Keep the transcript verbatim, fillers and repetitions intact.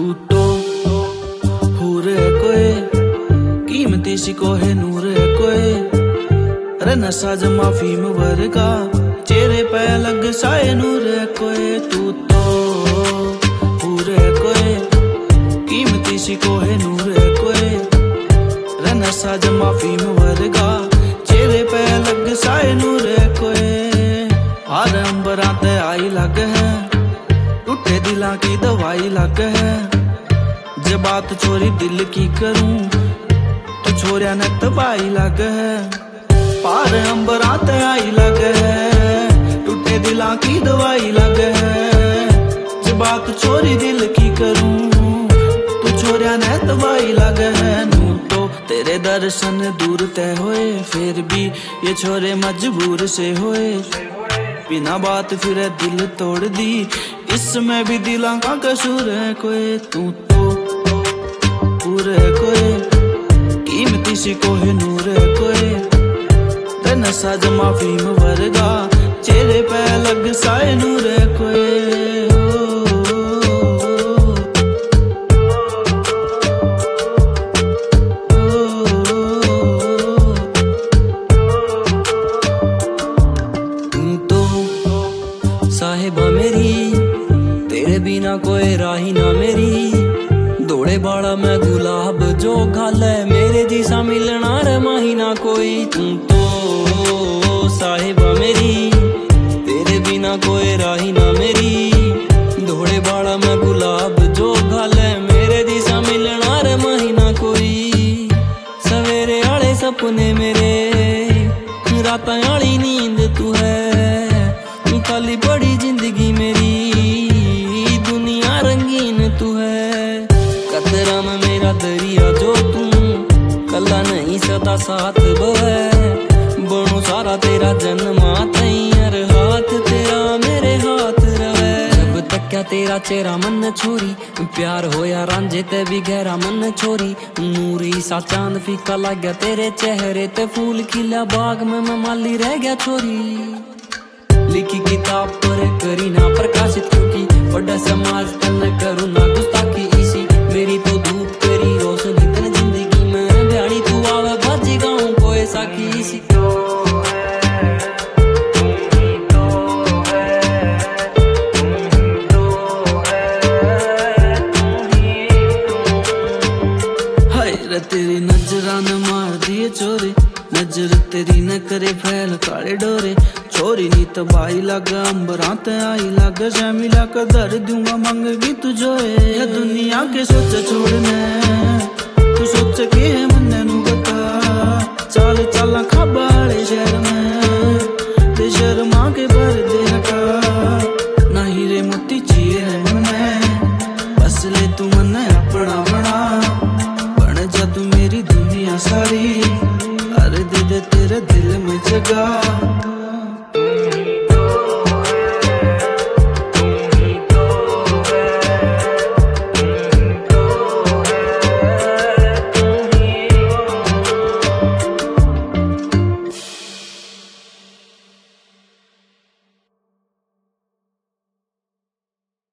तू तो हूर है कोई कीमती सी कोहे नूर है कोई रे नशा जमा फीम वर्गा चेहरे पे लग साए नूर है कोई तू तो हूर है कोई कीमती सी कोहे नूर है कोई रे नशा जमा फीम वर्गा चेहरे पे लग साए नूर है कोई हार अंबरां ते आई लग है टूटे दिलां की दवाई लग है जब बात छोरी दिल की करूं तो छोरिया ने तबाही लग है पार अंबरां ते आई लग है टूटे दिलां की दवाई लग है जब बात छोरी दिल की करूं तो छोरिया ने तबाही लग है नू तो तेरे दर्शन दूर तय होए फिर भी ये छोरे मजबूर से होए बिना बात फिर दिल तोड़ दी इसमें भी दिलां का कसूर है कोई तू तो पूरे कोई कीमती सी कोहे नूर है कोई ते नशा जमा फीम वर्गा चेहरे पे लग साए नूर है कोई साहिबा मेरी तेरे बिना कोई राही ना मेरी दौड़े बाड़ा में गुलाब जो घाले मेरे जिसा मिलना रे माहीना कोई तू तो साहिबा मेरी तेरे बिना कोई राही ना मेरी दौड़े बाड़ा में गुलाब जो घाले मेरे जिसा मिलना रे माहीना कोई सवेरे आले सपने मेरे रात आली नींद तू है खाली बड़ी जिंदगी मेरी दुनिया रंगीन तू है कतरा में मेरा दरिया जो तू कला नहीं सदा साथ बहे बनू सारा तेरा जन्मा तैयार हाथ तेरा मेरे हाथ रहे जब तक क्या तेरा चेहरा मन छोरी प्यार होया रांझे ते भी गहरा मन छोरी नूरी सा चांद फीका लग गया तेरे चेहरे ते फूल खिला बाग में मैं माली रह गया छोरी लिखी किताब पर करी ना प्रकाशित क्योंकि बड़ा समाज तन करूँ ना गुस्ताखी इसी मेरी तो धूप तेरी रोशनी तन जिंदगी में ब्याणी तू आवे बाजी गाऊं कोई साखी इसी हाय रे तेरी नजरा न मार दिए चोरी नजर तेरी न करे फैल काले डोरे छोरी नी तबाही लग अंबरां ते आई लग जमीला का दर दूंगा मंगगी तुझोए ये दुनिया के सोच छोड़ने तू सोच के मन नू बता चाल चाला खाबाले शहर में ते शर्मा के भर दे हटा ना हीरे मोती चाहिए है मन बस ले तू मन अपना बना बन जा तू मेरी दुनिया सारी अरे दे दे तेरे दिल में जगह